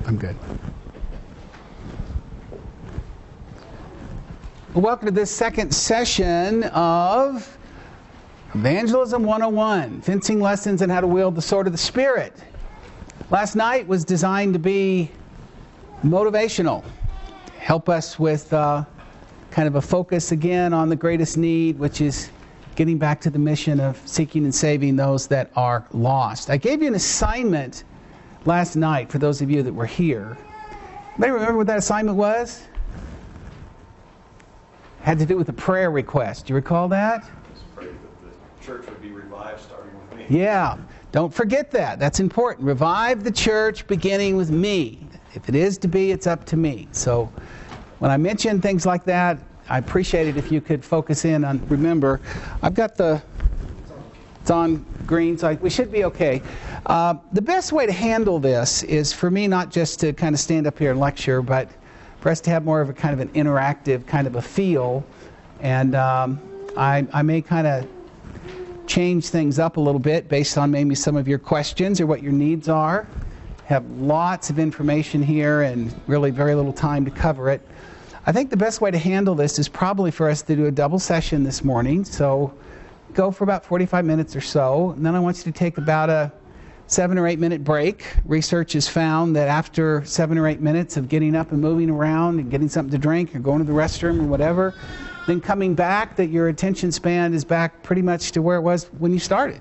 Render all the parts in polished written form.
I'm good. Well, welcome to this second session of Evangelism 101, Fencing Lessons and How to Wield the Sword of the Spirit. Last night was designed to be motivational, help us with kind of a focus again on the greatest need, which is getting back to the mission of seeking and saving those that are lost. I gave you an assignment last night for those of you that were here. Anybody remember what that assignment was? Had to do with a prayer request. Do you recall that? I was afraid that the church would be revived starting with me. Yeah, don't forget that. That's important. Revive the church beginning with me. If it is to be, it's up to me. So when I mention things like that, I appreciate it if you could focus in on, remember, I've got it's on green, so we should be okay. The best way to handle this is for me not just to kind of stand up here and lecture, but for us to have more of a kind of an interactive kind of a feel. And I may kind of change things up a little bit based on maybe some of your questions or what your needs are. Have lots of information here and really very little time to cover it. I think the best way to handle this is probably for us to do a double session this morning. So go for about 45 minutes or so, and then I want you to take about a 7 or 8 minute break. Research has found that after 7 or 8 minutes of getting up and moving around and getting something to drink or going to the restroom or whatever, then coming back, that your attention span is back pretty much to where it was when you started.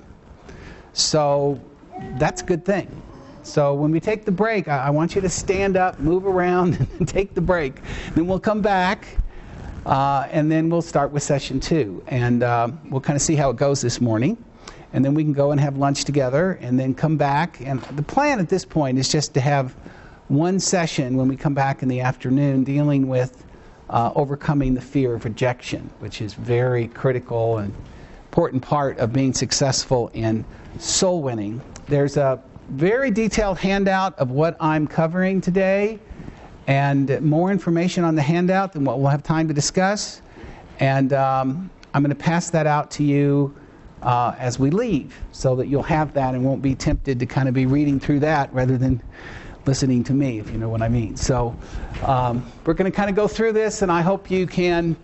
So that's a good thing. So when we take the break, I want you to stand up, move around, and take the break. Then we'll come back, and then we'll start with session 2. And we'll kind of see how it goes this morning. And then we can go and have lunch together, and then come back. And the plan at this point is just to have one session when we come back in the afternoon dealing with overcoming the fear of rejection, which is very critical and important part of being successful in soul winning. There's a very detailed handout of what I'm covering today, and more information on the handout than what we'll have time to discuss. And I'm going to pass that out to you as we leave, so that you'll have that and won't be tempted to kind of be reading through that rather than listening to me, if you know what I mean. So we're going to kind of go through this, and I hope you can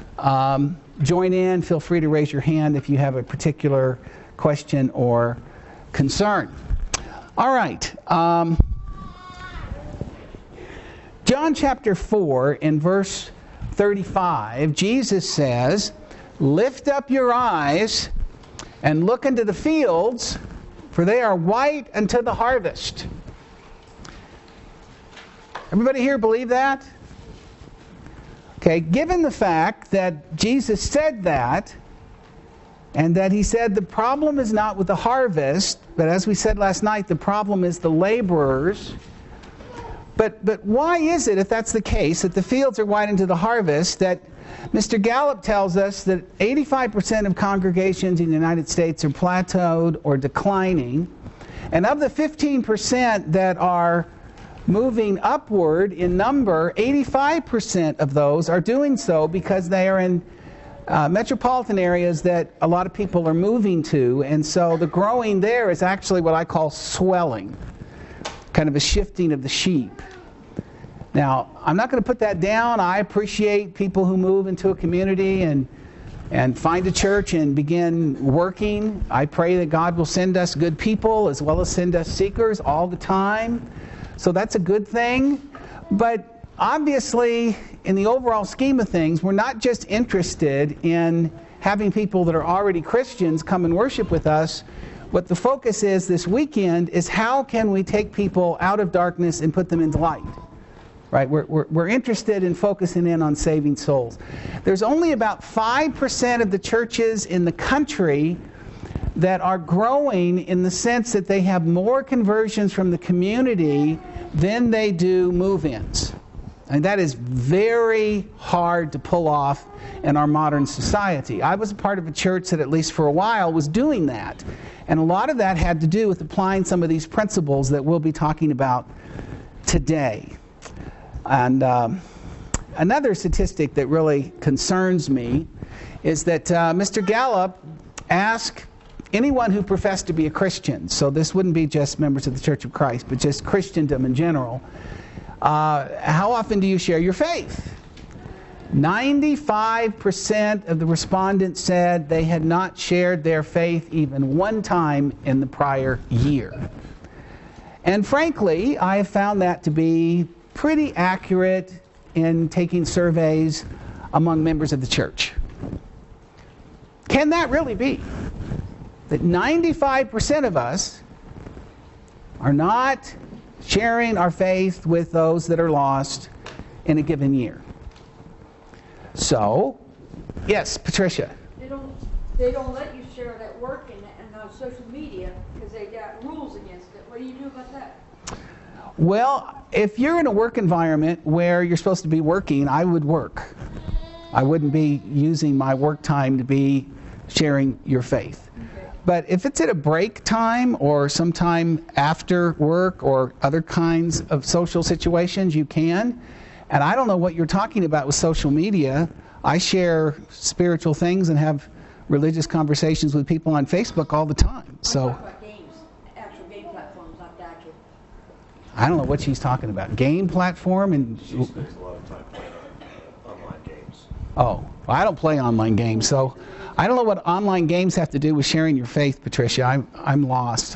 join in. Feel free to raise your hand if you have a particular question or concern. All right. John chapter 4 in verse 35, Jesus says, "Lift up your eyes and look into the fields, for they are white unto the harvest." Everybody here believe that? Okay, given the fact that Jesus said that, and that he said the problem is not with the harvest, but as we said last night, the problem is the laborers. But why is it, if that's the case, that the fields are white into the harvest, that Mr. Gallup tells us that 85% of congregations in the United States are plateaued or declining, and of the 15% that are moving upward in number, 85% of those are doing so because they are in metropolitan areas that a lot of people are moving to, and so the growing there is actually what I call swelling, kind of a shifting of the sheep. Now, I'm not going to put that down. I appreciate people who move into a community and find a church and begin working. I pray that God will send us good people as well as send us seekers all the time. So that's a good thing. But obviously, in the overall scheme of things, we're not just interested in having people that are already Christians come and worship with us. What the focus is this weekend is how can we take people out of darkness and put them into light. Right? We're interested in focusing in on saving souls. There's only about 5% of the churches in the country that are growing in the sense that they have more conversions from the community than they do move-ins. And that is very hard to pull off in our modern society. I was a part of a church that, at least for a while, was doing that. And a lot of that had to do with applying some of these principles that we'll be talking about today. And another statistic that really concerns me is that Mr. Gallup asked anyone who professed to be a Christian, so this wouldn't be just members of the Church of Christ, but just Christendom in general, how often do you share your faith? 95% of the respondents said they had not shared their faith even one time in the prior year. And frankly, I have found that to be pretty accurate in taking surveys among members of the church. Can that really be? That 95% of us are not sharing our faith with those that are lost in a given year. So, yes, Patricia. They don't let you share it at work and on social media because they got rules against it. What do you do about that? Well, if you're in a work environment where you're supposed to be working, I would work. I wouldn't be using my work time to be sharing your faith. Okay. But if it's at a break time or sometime after work or other kinds of social situations, you can. And I don't know what you're talking about with social media. I share spiritual things and have religious conversations with people on Facebook all the time. So I'm talking about games, actual game platforms, not the actual. I don't know what she's talking about. Game platform and She spends a lot of time playing online games. oh, well, I don't play online games, so I don't know what online games have to do with sharing your faith, Patricia. I'm lost.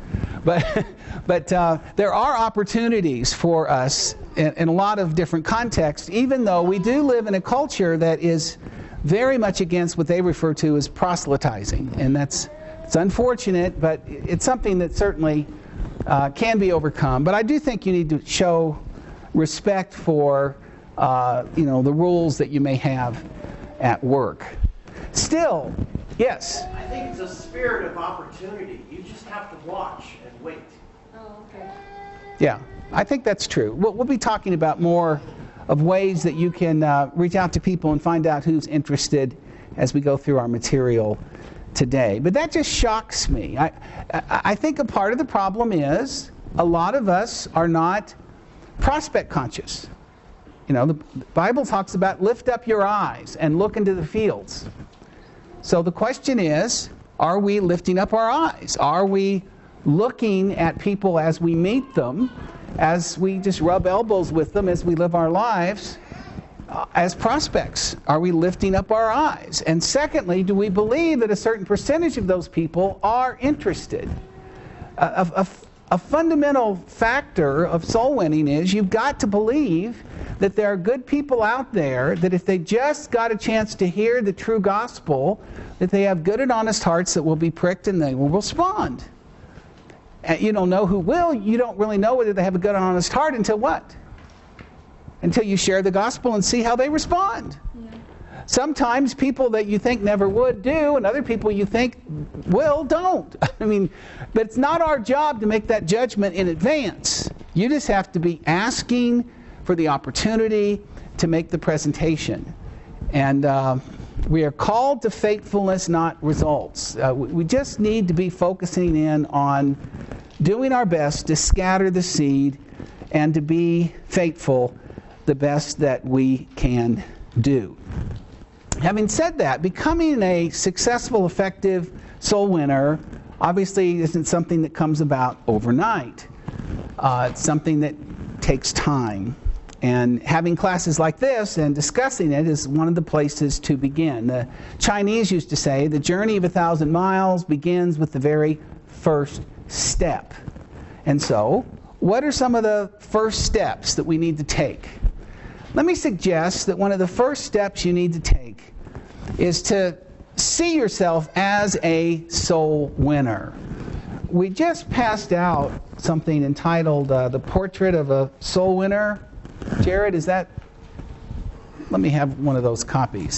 But there are opportunities for us in a lot of different contexts, even though we do live in a culture that is very much against what they refer to as proselytizing. And it's unfortunate, but it's something that certainly can be overcome. But I do think you need to show respect for the rules that you may have at work. Still, yes? I think it's a spirit of opportunity. You just have to watch and wait. Oh, okay. Yeah, I think that's true. We'll be talking about more of ways that you can reach out to people and find out who's interested as we go through our material today. But that just shocks me. I think a part of the problem is a lot of us are not prospect conscious. You know, the Bible talks about lift up your eyes and look into the fields. So the question is, are we lifting up our eyes? Are we looking at people as we meet them, as we just rub elbows with them as we live our lives, as prospects? Are we lifting up our eyes? And secondly, do we believe that a certain percentage of those people are interested? A fundamental factor of soul winning is you've got to believe that there are good people out there that if they just got a chance to hear the true gospel, that they have good and honest hearts that will be pricked and they will respond. And you don't know who will. You don't really know whether they have a good and honest heart until what? Until you share the gospel and see how they respond. Yeah. Sometimes people that you think never would do, and other people you think will don't. I mean, but it's not our job to make that judgment in advance. You just have to be asking for the opportunity to make the presentation. And we are called to faithfulness, not results. We just need to be focusing in on doing our best to scatter the seed and to be faithful the best that we can do. Having said that, becoming a successful, effective soul winner obviously isn't something that comes about overnight. It's something that takes time. And having classes like this and discussing it is one of the places to begin. The Chinese used to say the journey of 1,000 miles begins with the very first step. And so, what are some of the first steps that we need to take? Let me suggest that one of the first steps you need to take is to see yourself as a soul winner. We just passed out something entitled The Portrait of a Soul Winner. Jared, is that? Let me have one of those copies.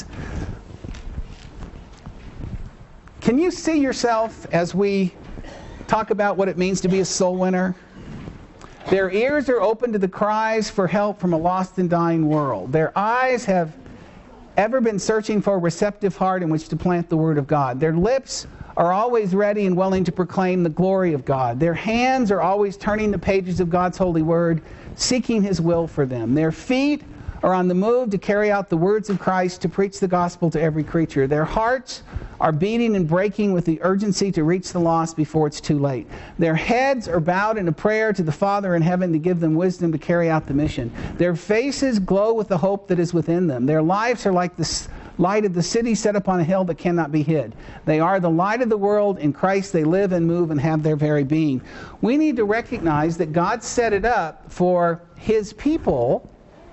Can you see yourself as we talk about what it means to be a soul winner? Their ears are open to the cries for help from a lost and dying world. Their eyes have ever been searching for a receptive heart in which to plant the Word of God. Their lips are always ready and willing to proclaim the glory of God. Their hands are always turning the pages of God's holy Word, seeking His will for them. Their feet are on the move to carry out the words of Christ to preach the gospel to every creature. Their hearts are beating and breaking with the urgency to reach the lost before it's too late. Their heads are bowed in a prayer to the Father in heaven to give them wisdom to carry out the mission. Their faces glow with the hope that is within them. Their lives are like the light of the city set upon a hill that cannot be hid. They are the light of the world. In Christ they live and move and have their very being. We need to recognize that God set it up for His people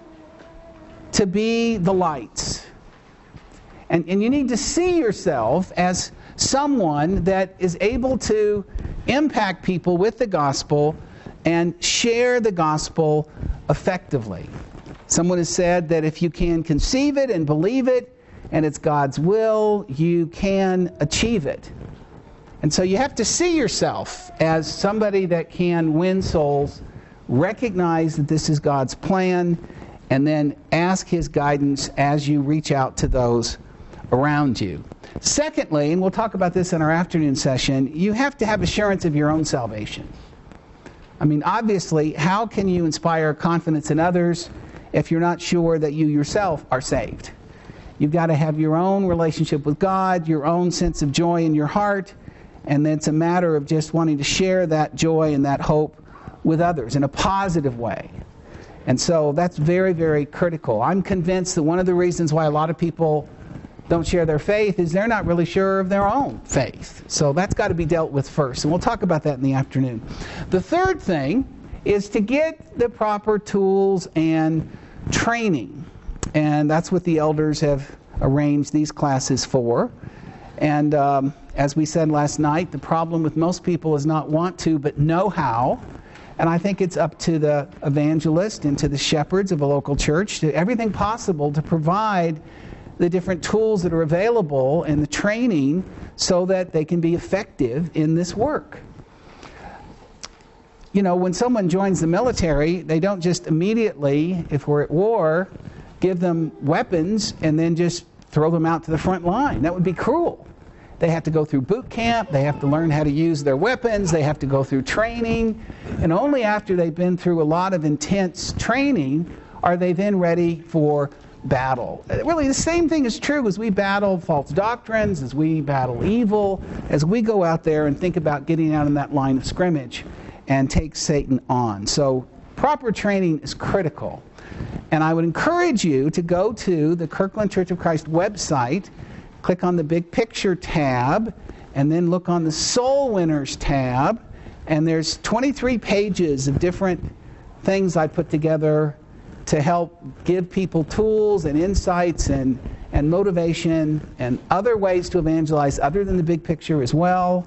to be the lights. And you need to see yourself as someone that is able to impact people with the gospel and share the gospel effectively. Someone has said that if you can conceive it and believe it, and it's God's will, you can achieve it. And so you have to see yourself as somebody that can win souls, recognize that this is God's plan, and then ask His guidance as you reach out to those around you. Secondly, and we'll talk about this in our afternoon session, you have to have assurance of your own salvation. I mean, obviously, how can you inspire confidence in others if you're not sure that you yourself are saved? You've got to have your own relationship with God, your own sense of joy in your heart, and then it's a matter of just wanting to share that joy and that hope with others in a positive way. And so that's very, very critical. I'm convinced that one of the reasons why a lot of people don't share their faith is they're not really sure of their own faith. So that's got to be dealt with first, and we'll talk about that in the afternoon. The third thing is to get the proper tools and training, and that's what the elders have arranged these classes for. And as we said last night, the problem with most people is not want to, but know how. And I think it's up to the evangelist and to the shepherds of a local church to do everything possible to provide the different tools that are available and the training so that they can be effective in this work. You know, when someone joins the military, they don't just immediately, if we're at war, give them weapons and then just throw them out to the front line. That would be cruel. They have to go through boot camp, they have to learn how to use their weapons, they have to go through training, and only after they've been through a lot of intense training are they then ready for battle. Really, the same thing is true as we battle false doctrines, as we battle evil, as we go out there and think about getting out in that line of scrimmage and take Satan on. So proper training is critical. And I would encourage you to go to the Kirkland Church of Christ website, click on the Big Picture tab, and then look on the Soul Winners tab, and there's 23 pages of different things I put together to help give people tools and insights and motivation and other ways to evangelize other than the big picture as well,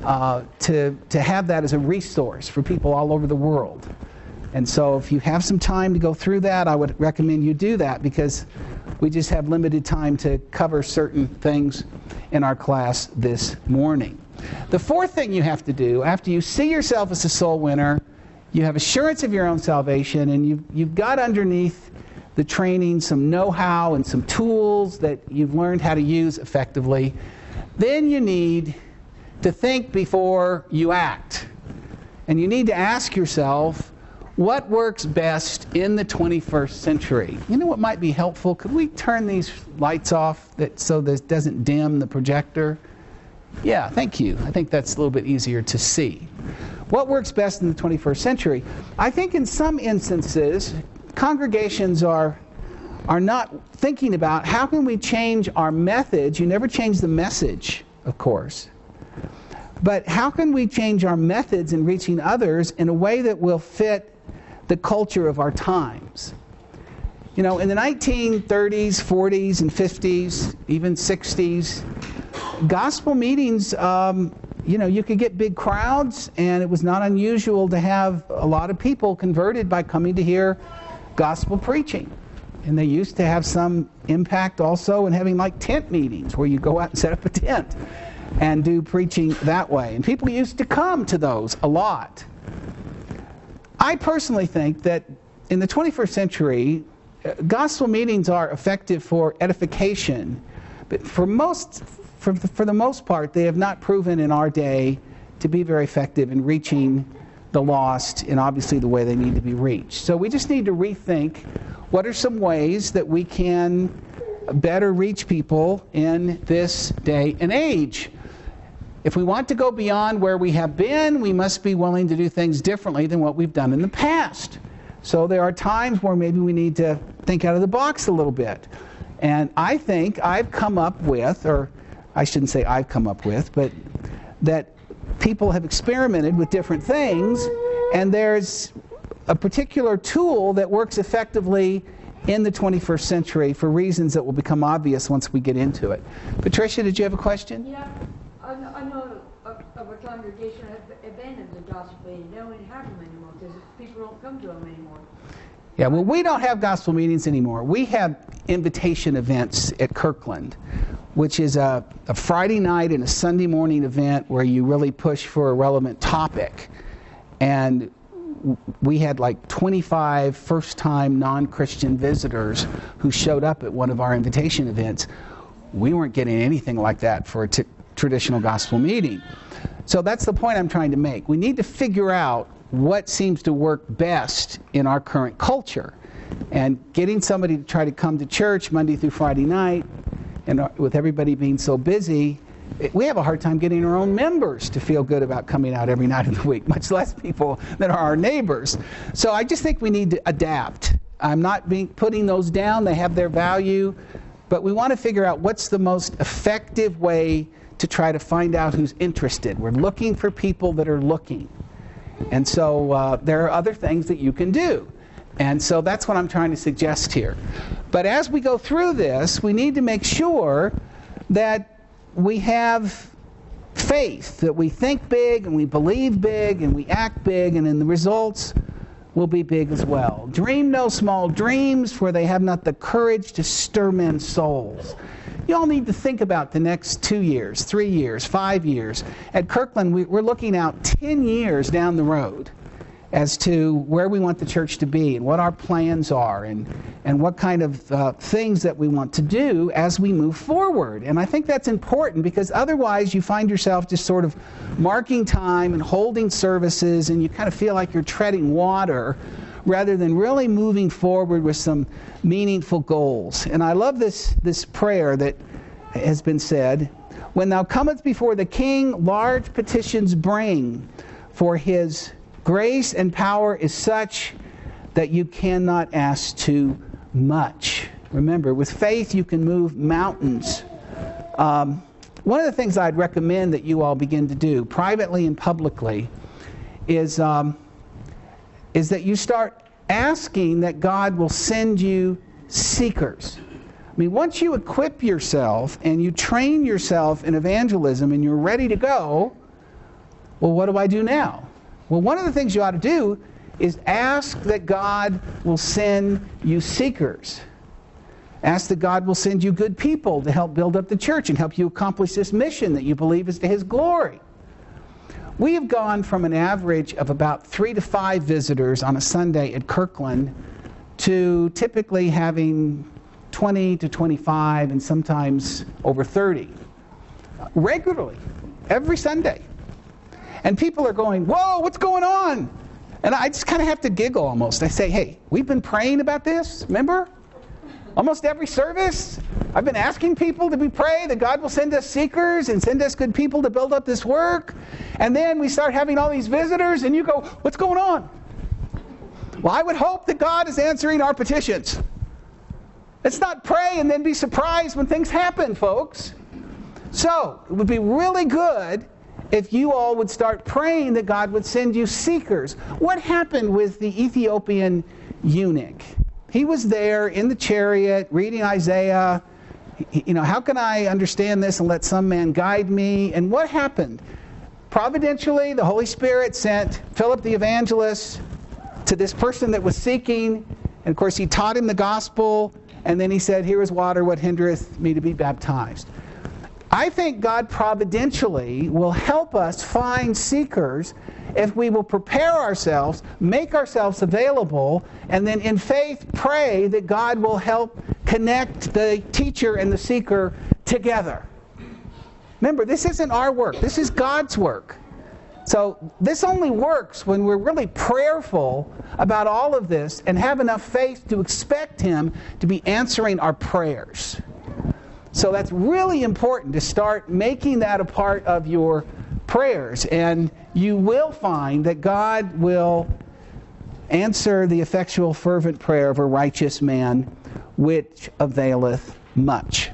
to have that as a resource for people all over the world. And so if you have some time to go through that, I would recommend you do that, because we just have limited time to cover certain things in our class this morning. The fourth thing you have to do, after you see yourself as a soul winner, you have assurance of your own salvation, and you've got underneath the training some know-how and some tools that you've learned how to use effectively, then you need to think before you act. And you need to ask yourself, what works best in the 21st century? You know what might be helpful? Could we turn these lights off so this doesn't dim the projector? Yeah, thank you. I think that's a little bit easier to see. What works best in the 21st century? I think in some instances, congregations are not thinking about how can we change our methods. You never change the message, of course. But how can we change our methods in reaching others in a way that will fit the culture of our times? You know, in the 1930s, 40s, and 50s, even 60s, gospel meetings, you could get big crowds, and it was not unusual to have a lot of people converted by coming to hear gospel preaching. And they used to have some impact also in having like tent meetings where you go out and set up a tent and do preaching that way. And people used to come to those a lot. I personally think that in the 21st century, gospel meetings are effective for edification, but for the most part, they have not proven in our day to be very effective in reaching the lost in obviously the way they need to be reached. So we just need to rethink what are some ways that we can better reach people in this day and age. If we want to go beyond where we have been, we must be willing to do things differently than what we've done in the past. So there are times where maybe we need to think out of the box a little bit. And I think I've come up with, or I shouldn't say I've come up with, but that people have experimented with different things, and there's a particular tool that works effectively in the 21st century for reasons that will become obvious once we get into it. Patricia, did you have a question? Yeah, I know of a congregation that abandoned the gospel meeting. They don't even have them anymore because people don't come to them anymore. Yeah, well, we don't have gospel meetings anymore. We have invitation events at Kirkland, which is a Friday night and a Sunday morning event where you really push for a relevant topic. And we had like 25 first-time non-Christian visitors who showed up at one of our invitation events. We weren't getting anything like that for a traditional gospel meeting. So that's the point I'm trying to make. We need to figure out what seems to work best in our current culture. And getting somebody to try to come to church Monday through Friday night, and with everybody being so busy, we have a hard time getting our own members to feel good about coming out every night of the week, much less people that are our neighbors. So I just think we need to adapt. I'm not putting those down. They have their value. But we want to figure out what's the most effective way to try to find out who's interested. We're looking for people that are looking. And so there are other things that you can do. And so that's what I'm trying to suggest here. But as we go through this, we need to make sure that we have faith, that we think big and we believe big and we act big, and then the results will be big as well. Dream no small dreams, for they have not the courage to stir men's souls. You all need to think about the next 2 years, 3 years, 5 years. At Kirkland, we're looking out 10 years down the road as to where we want the church to be and what our plans are and what kind of things that we want to do as we move forward. And I think that's important, because otherwise you find yourself just sort of marking time and holding services, and you kind of feel like you're treading water rather than really moving forward with some meaningful goals. And I love this prayer that has been said. When thou comest before the King, large petitions bring, for his grace and power is such that you cannot ask too much. Remember, with faith you can move mountains. One of the things I'd recommend that you all begin to do, privately and publicly, is that you start asking that God will send you seekers. I mean, once you equip yourself and you train yourself in evangelism and you're ready to go, well, what do I do now? Well, one of the things you ought to do is ask that God will send you seekers. Ask that God will send you good people to help build up the church and help you accomplish this mission that you believe is to His glory. We have gone from an average of about 3 to 5 visitors on a Sunday at Kirkland to typically having 20 to 25 and sometimes over 30 regularly, every Sunday. And people are going, whoa, what's going on? And I just kind of have to giggle almost. I say, hey, we've been praying about this, remember? Almost every service, I've been asking people to pray that God will send us seekers and send us good people to build up this work. And then we start having all these visitors, and you go, what's going on? Well, I would hope that God is answering our petitions. Let's not pray and then be surprised when things happen, folks. So, it would be really good if you all would start praying that God would send you seekers. What happened with the Ethiopian eunuch? He was there in the chariot reading Isaiah. You know, how can I understand this and let some man guide me? And what happened? Providentially, the Holy Spirit sent Philip the evangelist to this person that was seeking. And of course, he taught him the gospel. And then he said, here is water, what hindereth me to be baptized? I think God providentially will help us find seekers if we will prepare ourselves, make ourselves available, and then in faith pray that God will help connect the teacher and the seeker together. Remember, this isn't our work. This is God's work. So this only works when we're really prayerful about all of this and have enough faith to expect Him to be answering our prayers. So that's really important to start making that a part of your prayers. And you will find that God will answer the effectual fervent prayer of a righteous man, which availeth much.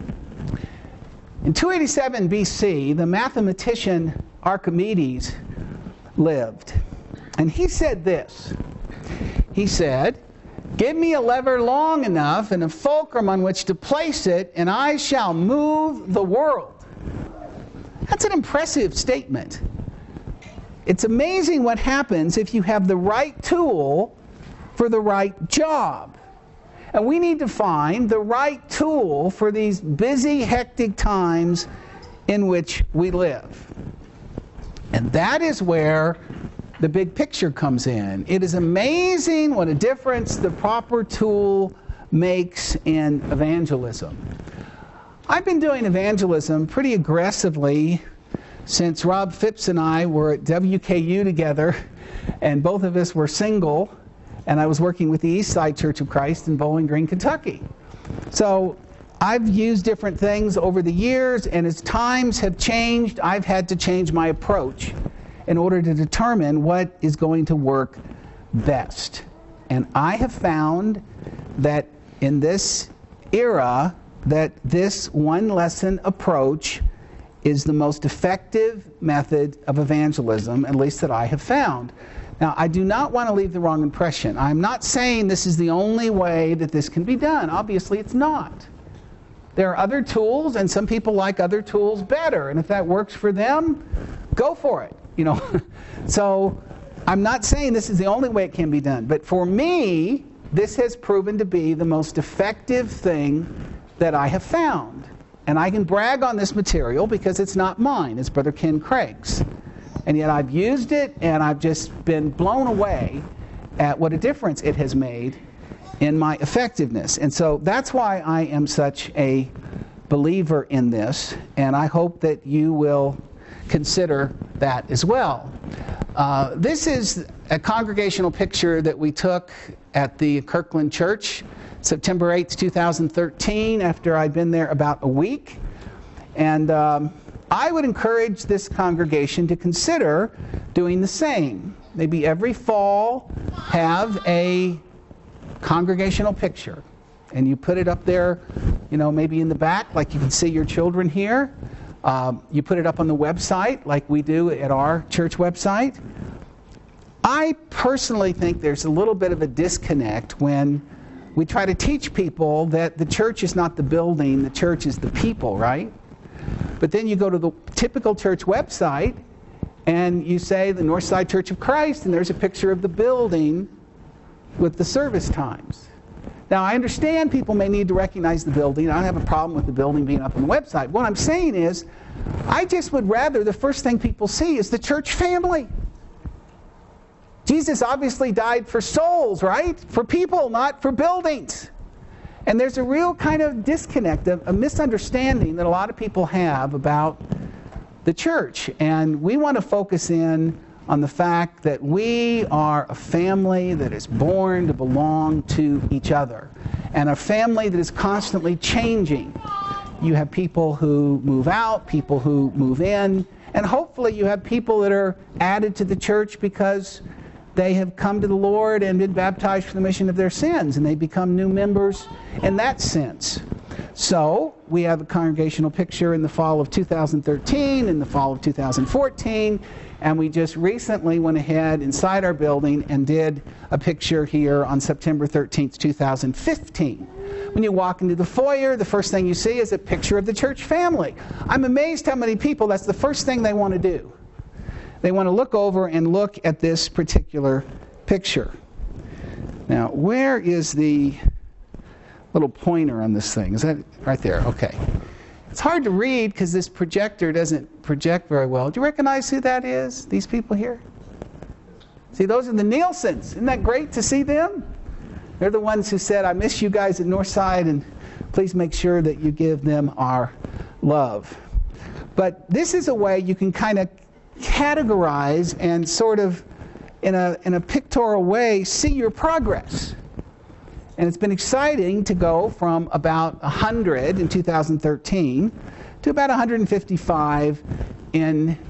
In 287 BC, the mathematician Archimedes lived. And he said this. He said, "Give me a lever long enough and a fulcrum on which to place it, and I shall move the world." That's an impressive statement. It's amazing what happens if you have the right tool for the right job. And we need to find the right tool for these busy, hectic times in which we live. And that is where the big picture comes in. It is amazing what a difference the proper tool makes in evangelism. I've been doing evangelism pretty aggressively since Rob Phipps and I were at WKU together, and both of us were single, and I was working with the East Side Church of Christ in Bowling Green, Kentucky. So I've used different things over the years, and as times have changed, I've had to change my approach in order to determine what is going to work best. And I have found that in this era, that this one lesson approach is the most effective method of evangelism, at least that I have found. Now, I do not want to leave the wrong impression. I'm not saying this is the only way that this can be done. Obviously, it's not. There are other tools, and some people like other tools better. And if that works for them, go for it. So I'm not saying this is the only way it can be done. But for me, this has proven to be the most effective thing that I have found. And I can brag on this material because it's not mine. It's Brother Ken Craig's. And yet I've used it, and I've just been blown away at what a difference it has made in my effectiveness. And so that's why I am such a believer in this, and I hope that you will consider that as well. This is a congregational picture that we took at the Kirkland Church, September 8th, 2013, after I'd been there about a week. And I would encourage this congregation to consider doing the same. Maybe every fall have a congregational picture, and you put it up there, maybe in the back, like you can see your children here. You put it up on the website, like we do at our church website. I personally think there's a little bit of a disconnect when we try to teach people that the church is not the building, the church is the people, right? But then you go to the typical church website, and you say the Northside Church of Christ, and there's a picture of the building with the service times. Now, I understand people may need to recognize the building. I don't have a problem with the building being up on the website. What I'm saying is, I just would rather the first thing people see is the church family. Jesus obviously died for souls, right? For people, not for buildings. And there's a real kind of disconnect, a misunderstanding that a lot of people have about the church. And we want to focus in on the fact that we are a family that is born to belong to each other, and a family that is constantly changing. You have people who move out, people who move in, and hopefully you have people that are added to the church because they have come to the Lord and been baptized for the remission of their sins, and they become new members in that sense. So we have a congregational picture in the fall of 2013, in the fall of 2014, and we just recently went ahead inside our building and did a picture here on September 13th, 2015. When you walk into the foyer, the first thing you see is a picture of the church family. I'm amazed how many people, that's the first thing they want to do. They want to look over and look at this particular picture. Now, where is the little pointer on this thing? Is that right there? Okay. It's hard to read because this projector doesn't project very well. Do you recognize who that is? These people here? See, those are the Nielsens. Isn't that great to see them? They're the ones who said, I miss you guys at Northside, and please make sure that you give them our love. But this is a way you can kind of categorize and sort of, in a pictorial way, see your progress. And it's been exciting to go from about 100 in 2013 to about 155 in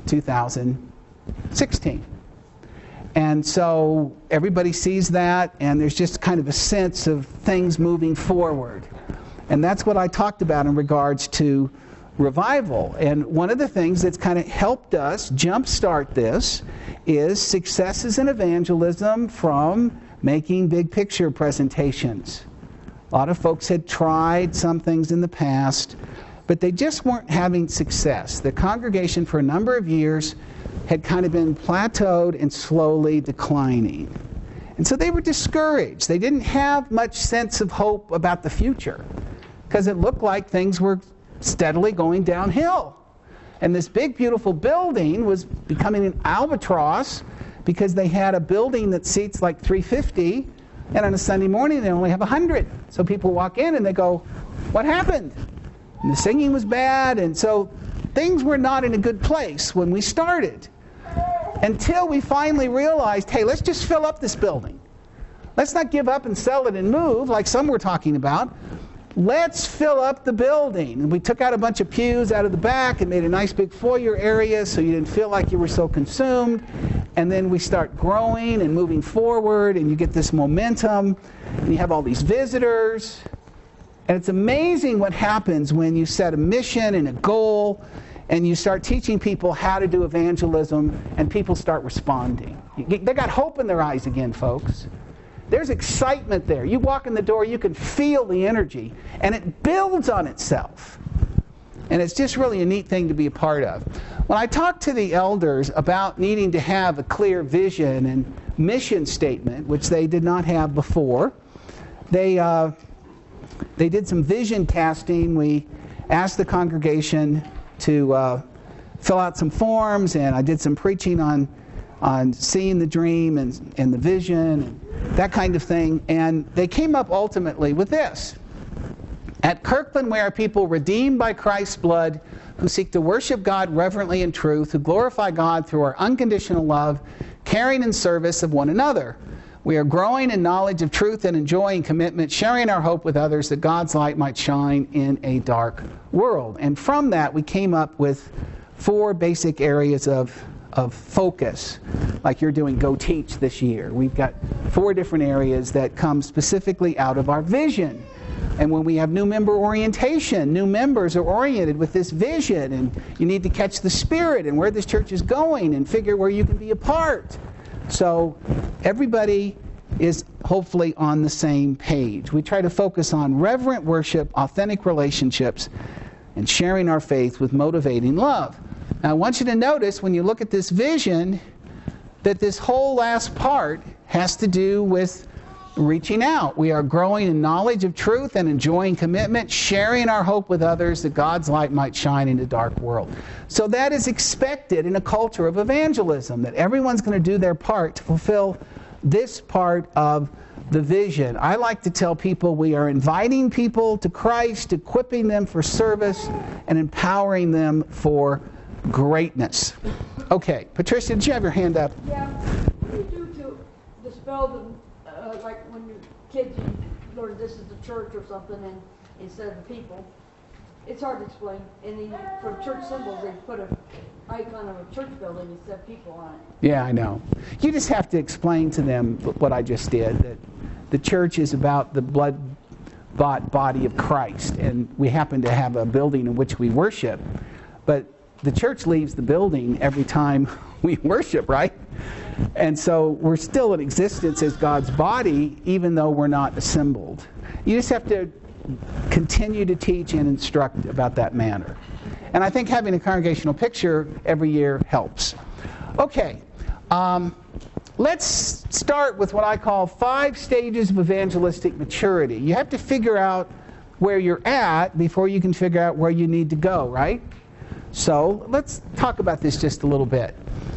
2016. And so everybody sees that, and there's just kind of a sense of things moving forward. And that's what I talked about in regards to revival. And one of the things that's kind of helped us jumpstart this is successes in evangelism from making big picture presentations. A lot of folks had tried some things in the past, but they just weren't having success. The congregation for a number of years had kind of been plateaued and slowly declining. And so they were discouraged. They didn't have much sense of hope about the future because it looked like things were steadily going downhill. And this big, beautiful building was becoming an albatross because they had a building that seats like 350, and on a Sunday morning they only have 100. So people walk in and they go, what happened? And the singing was bad, and so things were not in a good place when we started. Until we finally realized, hey, let's just fill up this building. Let's not give up and sell it and move like some were talking about. Let's fill up the building. And we took out a bunch of pews out of the back and made a nice big foyer area so you didn't feel like you were so consumed. And then we start growing and moving forward, and you get this momentum, and you have all these visitors. And it's amazing what happens when you set a mission and a goal, and you start teaching people how to do evangelism, and people start responding. They got hope in their eyes again, folks. There's excitement there. You walk in the door, you can feel the energy, and it builds on itself. And it's just really a neat thing to be a part of. When I talked to the elders about needing to have a clear vision and mission statement, which they did not have before, they did some vision casting. We asked the congregation to fill out some forms, and I did some preaching on seeing the dream and the vision and that kind of thing. And they came up ultimately with this. At Kirkland, we are people redeemed by Christ's blood who seek to worship God reverently in truth, who glorify God through our unconditional love, caring and service of one another. We are growing in knowledge of truth and enjoying commitment, sharing our hope with others that God's light might shine in a dark world. And from that, we came up with 4 basic areas of focus, like you're doing Go Teach this year. We've got 4 different areas that come specifically out of our vision. And when we have new member orientation, new members are oriented with this vision, and you need to catch the spirit and where this church is going and figure where you can be a part. So everybody is hopefully on the same page. We try to focus on reverent worship, authentic relationships, and sharing our faith with motivating love. Now I want you to notice when you look at this vision that this whole last part has to do with reaching out. We are growing in knowledge of truth and enjoying commitment, sharing our hope with others that God's light might shine in a dark world. So that is expected in a culture of evangelism, that everyone's going to do their part to fulfill this part of the vision. I like to tell people we are inviting people to Christ, equipping them for service, and empowering them for greatness. Okay, Patricia, did you have your hand up? Yeah, what do you do to dispel the, like when your kids learn this is the church or something and instead of the people? It's hard to explain. And then for church symbols, they put an icon of a church building instead of people on it. Yeah, I know. You just have to explain to them what I just did, that the church is about the blood-bought body of Christ, and we happen to have a building in which we worship, but the church leaves the building every time we worship, right? And so we're still in existence as God's body, even though we're not assembled. You just have to continue to teach and instruct about that manner. And I think having a congregational picture every year helps. Okay, let's start with what I call 5 stages of evangelistic maturity. You have to figure out where you're at before you can figure out where you need to go, right? So let's talk about this just a little bit.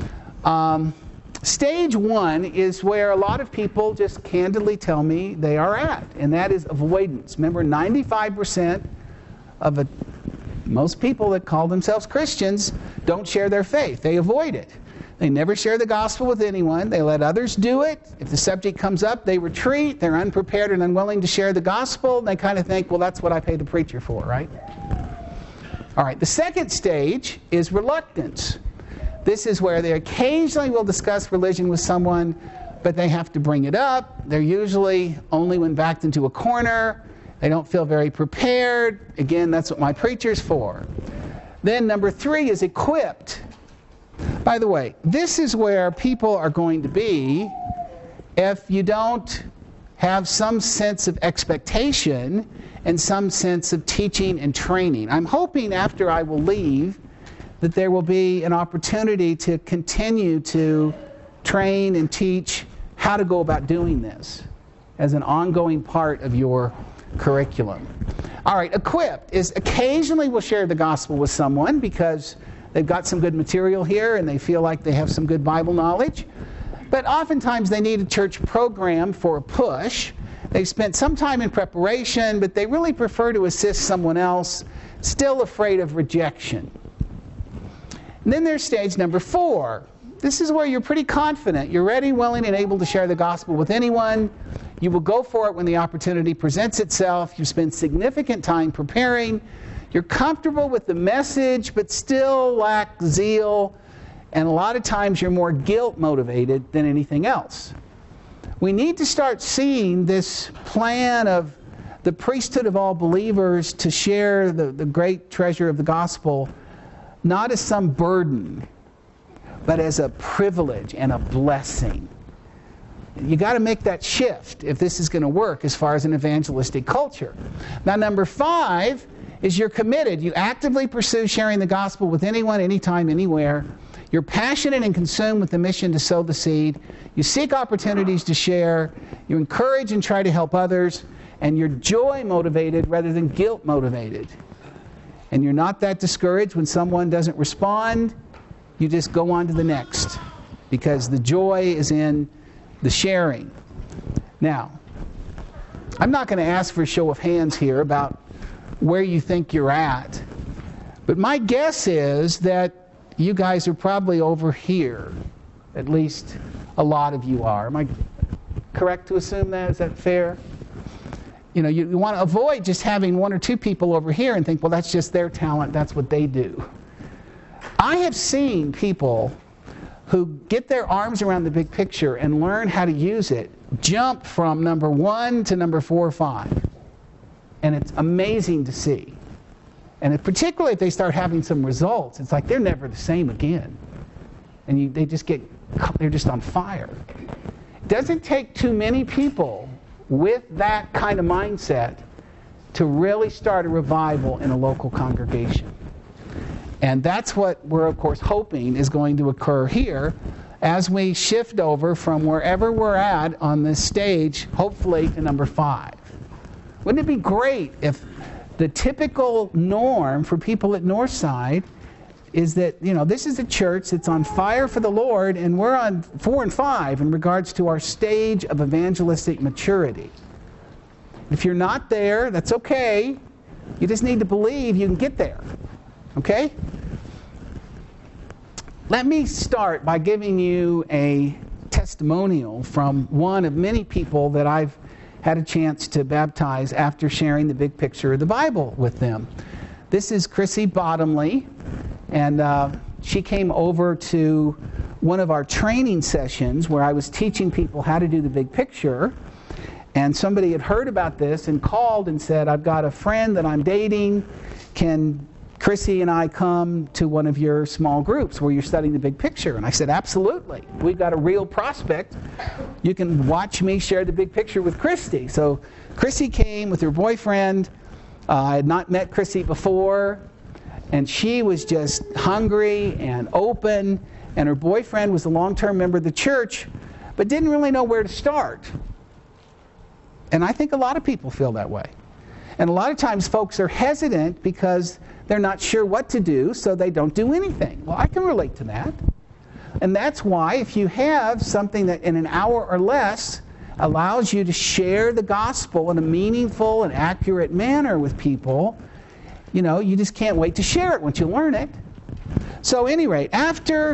Stage 1 is where a lot of people just candidly tell me they are at, and that is avoidance. Remember, 95% of most people that call themselves Christians don't share their faith. They avoid it. They never share the gospel with anyone. They let others do it. If the subject comes up, they retreat. They're unprepared and unwilling to share the gospel. They kind of think, well, that's what I paid the preacher for, right? All right, the second stage is reluctance. This is where they occasionally will discuss religion with someone, but they have to bring it up. They're usually only when backed into a corner. They don't feel very prepared. Again, that's what my preacher's for. Then number 3 is equipped. By the way, this is where people are going to be if you don't have some sense of expectation and some sense of teaching and training. I'm hoping after I will leave that there will be an opportunity to continue to train and teach how to go about doing this as an ongoing part of your curriculum. All right, equipped is occasionally we'll share the gospel with someone because they've got some good material here and they feel like they have some good Bible knowledge. But oftentimes they need a church program for a push. They've spent some time in preparation, but they really prefer to assist someone else, still afraid of rejection. And then there's stage number 4. This is where you're pretty confident. You're ready, willing, and able to share the gospel with anyone. You will go for it when the opportunity presents itself. You spend significant time preparing. You're comfortable with the message, but still lack zeal. And a lot of times you're more guilt motivated than anything else. We need to start seeing this plan of the priesthood of all believers to share the great treasure of the gospel, not as some burden, but as a privilege and a blessing. You got to make that shift if this is going to work as far as an evangelistic culture. Now, number 5 is you're committed. You actively pursue sharing the gospel with anyone, anytime, anywhere. You're passionate and consumed with the mission to sow the seed. You seek opportunities to share. You encourage and try to help others. And you're joy motivated rather than guilt motivated. And you're not that discouraged when someone doesn't respond. You just go on to the next, because the joy is in the sharing. Now, I'm not going to ask for a show of hands here about where you think you're at, but my guess is that you guys are probably over here. At least a lot of you are. Am I correct to assume that? Is that fair? You know, you want to avoid just having 1 or 2 people over here and think, well, that's just their talent, that's what they do. I have seen people who get their arms around the big picture and learn how to use it jump from number 1 to number 4 or 5. And it's amazing to see. And particularly if they start having some results, it's like they're never the same again. And they're just on fire. It doesn't take too many people with that kind of mindset to really start a revival in a local congregation. And that's what we're, of course, hoping is going to occur here as we shift over from wherever we're at on this stage, hopefully, to number 5. Wouldn't it be great if the typical norm for people at Northside is that, you know, this is a church that's on fire for the Lord, and we're on 4 and 5 in regards to our stage of evangelistic maturity. If you're not there, that's okay. You just need to believe you can get there. Okay? Let me start by giving you a testimonial from one of many people that I've had a chance to baptize after sharing the big picture of the Bible with them. This is Chrissy Bottomley, and she came over to one of our training sessions where I was teaching people how to do the big picture, and somebody had heard about this and called and said, I've got a friend that I'm dating, can Chrissy and I come to one of your small groups where you're studying the big picture? And I said, absolutely. We've got a real prospect. You can watch me share the big picture with Christy. So Chrissy came with her boyfriend. I had not met Chrissy before, and she was just hungry and open, and her boyfriend was a long-term member of the church, but didn't really know where to start. And I think a lot of people feel that way. And a lot of times folks are hesitant because they're not sure what to do, so they don't do anything. Well, I can relate to that. And that's why if you have something that in an hour or less allows you to share the gospel in a meaningful and accurate manner with people, you know, you just can't wait to share it once you learn it. So at any rate, after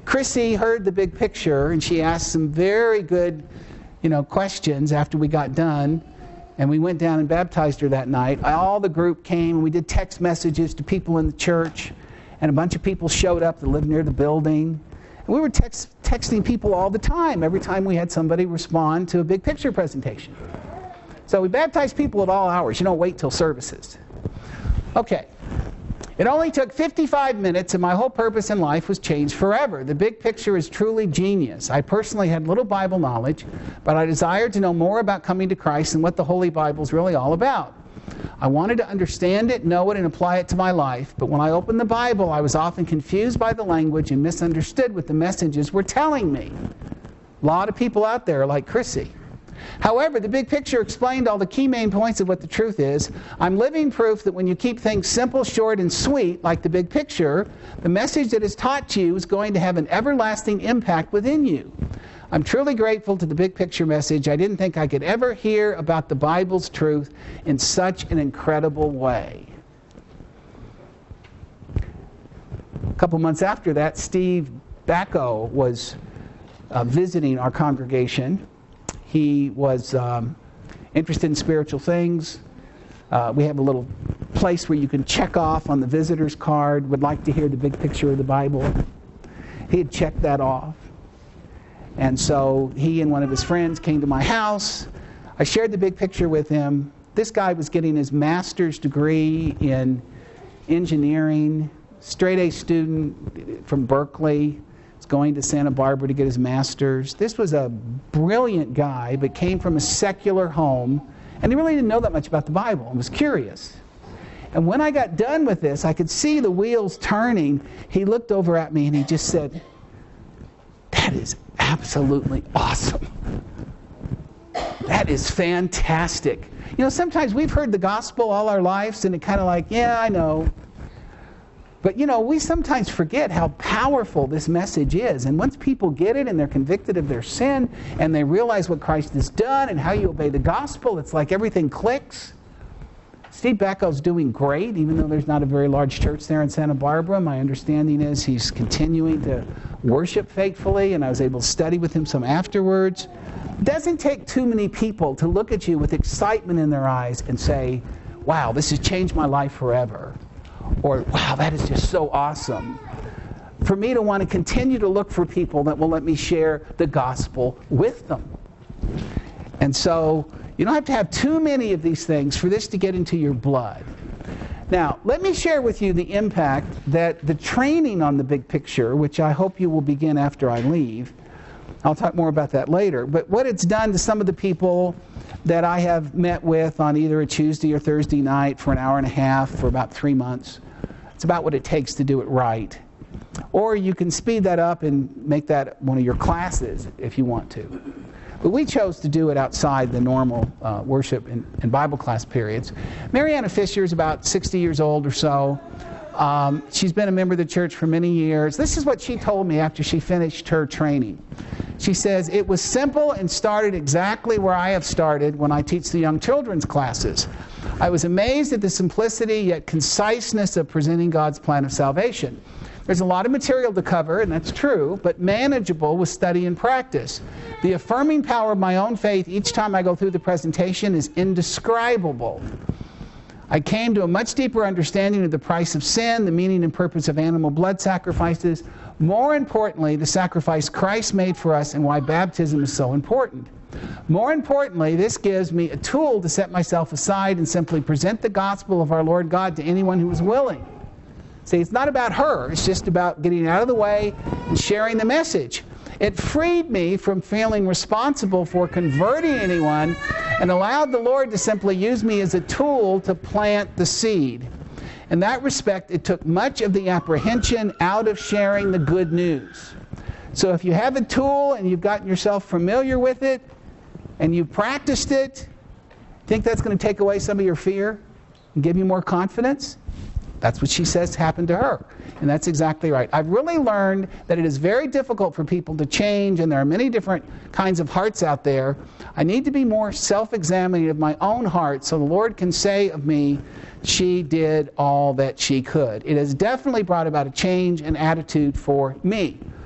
Chrissy heard the big picture, and she asked some very good, questions after we got done. And we went down and baptized her that night. All the group came, and we did text messages to people in the church. And a bunch of people showed up that lived near the building. And we were texting people all the time, every time we had somebody respond to a big picture presentation. So we baptized people at all hours. You don't wait till services. Okay. It only took 55 minutes, and my whole purpose in life was changed forever. The big picture is truly genius. I personally had little Bible knowledge, but I desired to know more about coming to Christ and what the Holy Bible is really all about. I wanted to understand it, know it, and apply it to my life, but when I opened the Bible, I was often confused by the language and misunderstood what the messages were telling me. A lot of people out there are like Chrissy. However, the big picture explained all the key main points of what the truth is. I'm living proof that when you keep things simple, short, and sweet, like the big picture, the message that is taught to you is going to have an everlasting impact within you. I'm truly grateful to the big picture message. I didn't think I could ever hear about the Bible's truth in such an incredible way. A couple months after that, Steve Bacco was visiting our congregation. He was interested in spiritual things. We have a little place where you can check off on the visitor's card, would like to hear the big picture of the Bible. He had checked that off. And so he and one of his friends came to my house. I shared the big picture with him. This guy was getting his master's degree in engineering, straight A student from Berkeley. Going to Santa Barbara to get his master's. This was a brilliant guy, but came from a secular home, and he really didn't know that much about the Bible and was curious. And when I got done with this, I could see the wheels turning. He looked over at me and he just said, "That is absolutely awesome. That is fantastic." Sometimes we've heard the gospel all our lives, and it kind of like, yeah, I know. But, we sometimes forget how powerful this message is. And once people get it and they're convicted of their sin and they realize what Christ has done and how you obey the gospel, it's like everything clicks. Steve Bacco's doing great, even though there's not a very large church there in Santa Barbara. My understanding is he's continuing to worship faithfully, and I was able to study with him some afterwards. It doesn't take too many people to look at you with excitement in their eyes and say, "Wow, this has changed my life forever." Or, "Wow, that is just so awesome." For me to want to continue to look for people that will let me share the gospel with them. And so, you don't have to have too many of these things for this to get into your blood. Now, let me share with you the impact that the training on the big picture, which I hope you will begin after I leave, I'll talk more about that later, but what it's done to some of the people that I have met with on either a Tuesday or Thursday night for an hour and a half for about 3 months. It's about what it takes to do it right. Or you can speed that up and make that one of your classes if you want to. But we chose to do it outside the normal worship and Bible class periods. Mariana Fisher is about 60 years old or so. She's been a member of the church for many years. This is what she told me after she finished her training. She says, "It was simple and started exactly where I have started when I teach the young children's classes. I was amazed at the simplicity yet conciseness of presenting God's plan of salvation. There's a lot of material to cover, and that's true, but manageable with study and practice. The affirming power of my own faith each time I go through the presentation is indescribable. I came to a much deeper understanding of the price of sin, the meaning and purpose of animal blood sacrifices, more importantly, the sacrifice Christ made for us and why baptism is so important. More importantly, this gives me a tool to set myself aside and simply present the gospel of our Lord God to anyone who is willing." See, it's not about her. It's just about getting out of the way and sharing the message. It freed me from feeling responsible for converting anyone and allowed the Lord to simply use me as a tool to plant the seed. In that respect, it took much of the apprehension out of sharing the good news. So if you have a tool and you've gotten yourself familiar with it and you've practiced it, think that's going to take away some of your fear and give you more confidence? That's what she says happened to her. And that's exactly right. I've really learned that it is very difficult for people to change, and there are many different kinds of hearts out there. I need to be more self-examining of my own heart so the Lord can say of me, "She did all that she could." It has definitely brought about a change in attitude for me.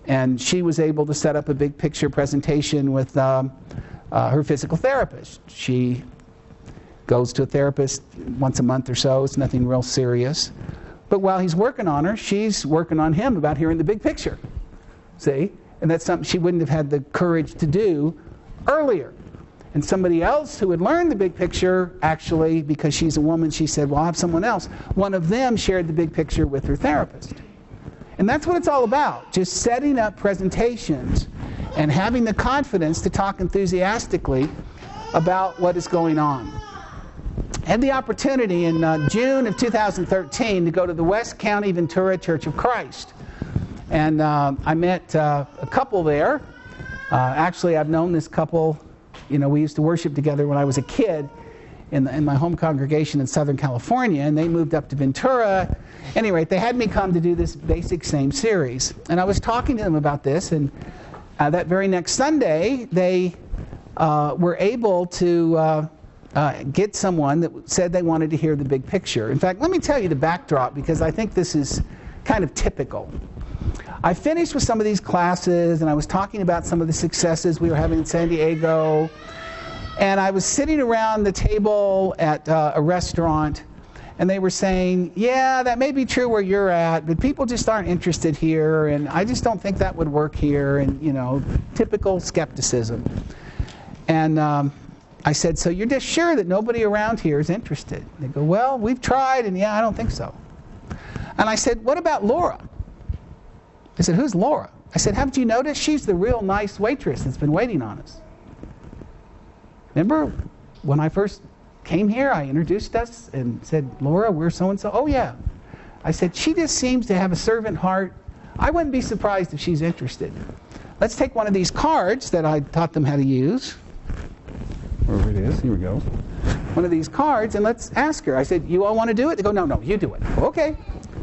And she was able to set up a big picture presentation with her physical therapist. She goes to a therapist once a month or so. It's nothing real serious. But while he's working on her, she's working on him about hearing the big picture. See? And that's something she wouldn't have had the courage to do earlier. And somebody else who had learned the big picture, actually, because she's a woman, she said, well, I'll have someone else. One of them shared the big picture with her therapist. And that's what it's all about, just setting up presentations and having the confidence to talk enthusiastically about what is going on. I had the opportunity in June of 2013 to go to the West County Ventura Church of Christ. And I met a couple there. Actually, I've known this couple. You know, we used to worship together when I was a kid in my home congregation in Southern California, and they moved up to Ventura. Anyway, they had me come to do this basic same series. And I was talking to them about this, and that very next Sunday, they were able to get someone that said they wanted to hear the big picture. In fact, let me tell you the backdrop, because I think this is kind of typical. I finished with some of these classes, and I was talking about some of the successes we were having in San Diego. And I was sitting around the table at a restaurant, and they were saying, yeah, that may be true where you're at, but people just aren't interested here, and I just don't think that would work here, and, you know, typical skepticism. And I said, so you're just sure that nobody around here is interested? They go, well, we've tried, and yeah, I don't think so. And I said, what about Laura? They said, who's Laura? I said, haven't you noticed? She's the real nice waitress that's been waiting on us. Remember when I first came here, I introduced us and said, Laura, we're so-and-so. Oh, yeah. I said, she just seems to have a servant heart. I wouldn't be surprised if she's interested. Let's take one of these cards that I taught them how to use. Wherever it is, here we go. One of these cards, and let's ask her. I said, you all want to do it? They go, no, you do it. Okay.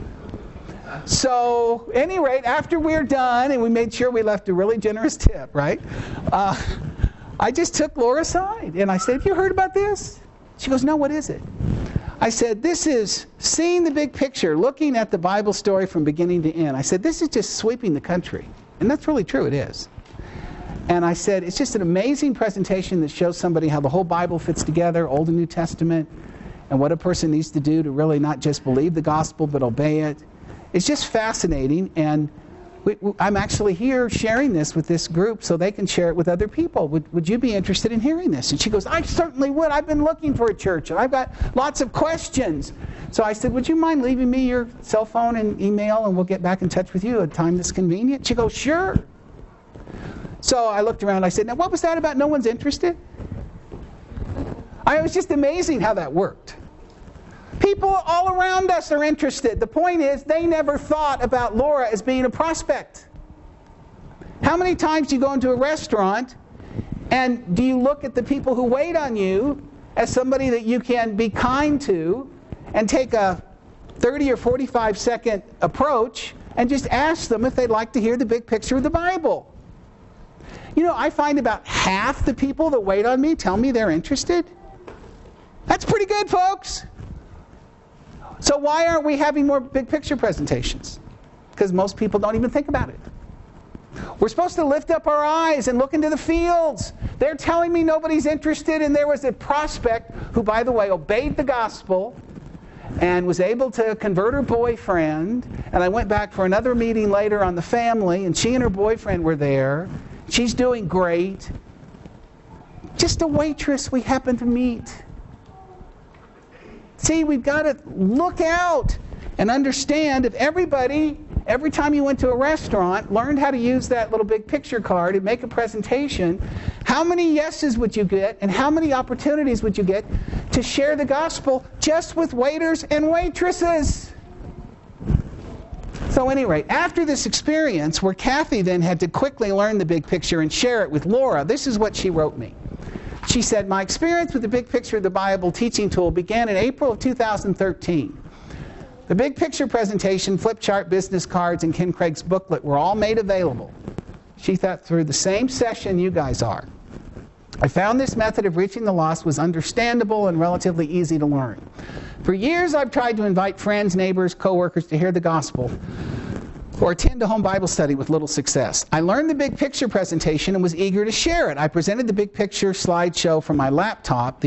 So, at any rate, after we're done, and we made sure we left a really generous tip, right? I just took Laura aside, and I said, have you heard about this? She goes, no, what is it? I said, this is seeing the big picture, looking at the Bible story from beginning to end. I said, this is just sweeping the country. And that's really true, it is. And I said, it's just an amazing presentation that shows somebody how the whole Bible fits together, Old and New Testament, and what a person needs to do to really not just believe the gospel, but obey it. It's just fascinating, and I'm actually here sharing this with this group so they can share it with other people. Would you be interested in hearing this? And she goes, I certainly would. I've been looking for a church, and I've got lots of questions. So I said, would you mind leaving me your cell phone and email, and we'll get back in touch with you at a time that's convenient? She goes, sure. So I looked around, I said, now what was that about no one's interested? It was just amazing how that worked. People all around us are interested. The point is, they never thought about Laura as being a prospect. How many times do you go into a restaurant, and do you look at the people who wait on you as somebody that you can be kind to, and take a 30 or 45 second approach, and just ask them if they'd like to hear the big picture of the Bible? You know, I find about half the people that wait on me tell me they're interested. That's pretty good, folks. So why aren't we having more big picture presentations? Because most people don't even think about it. We're supposed to lift up our eyes and look into the fields. They're telling me nobody's interested, and there was a prospect who, by the way, obeyed the gospel and was able to convert her boyfriend. And I went back for another meeting later on the family, and she and her boyfriend were there. She's doing great. Just a waitress we happened to meet. See, we've got to look out and understand if everybody, every time you went to a restaurant, learned how to use that little big picture card and make a presentation, how many yeses would you get, and how many opportunities would you get to share the gospel just with waiters and waitresses? So at any rate, after this experience where Kathy then had to quickly learn the big picture and share it with Laura, this is what she wrote me. She said, my experience with the Big Picture of the Bible teaching tool began in April of 2013. The Big Picture presentation, flip chart, business cards, and Ken Craig's booklet were all made available. She thought through the same session you guys are. I found this method of reaching the lost was understandable and relatively easy to learn. For years I've tried to invite friends, neighbors, coworkers to hear the gospel, or attend a home Bible study with little success. I learned the big picture presentation and was eager to share it. I presented the big picture slideshow from my laptop. The